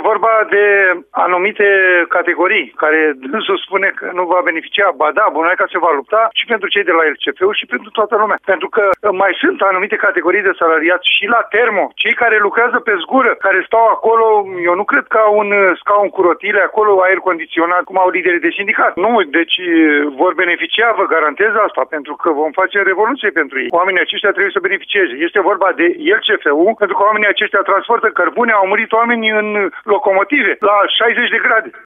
vorba de anumite categorii care dânsul spune că nu va beneficia. Ba da, Bunoica se va lupta și pentru cei de la LCF-ul și pentru toată lumea. Pentru că mai sunt anumite categorii de salariați și la Termo, cei care lucrează pe zgură, care stau acolo, eu nu cred că au un scaun cu rotile, acolo aer condiționat, cum au liderii de sindicat. Nu, deci vor beneficia, vă garantez asta, pentru că vom face revoluție pentru ei. Oamenii aceștia trebuie să beneficieze. Este vorba de LCF-ul, pentru că oamenii aceștia transportă cărbune, au murit oameni în locomotive la 60 de grade.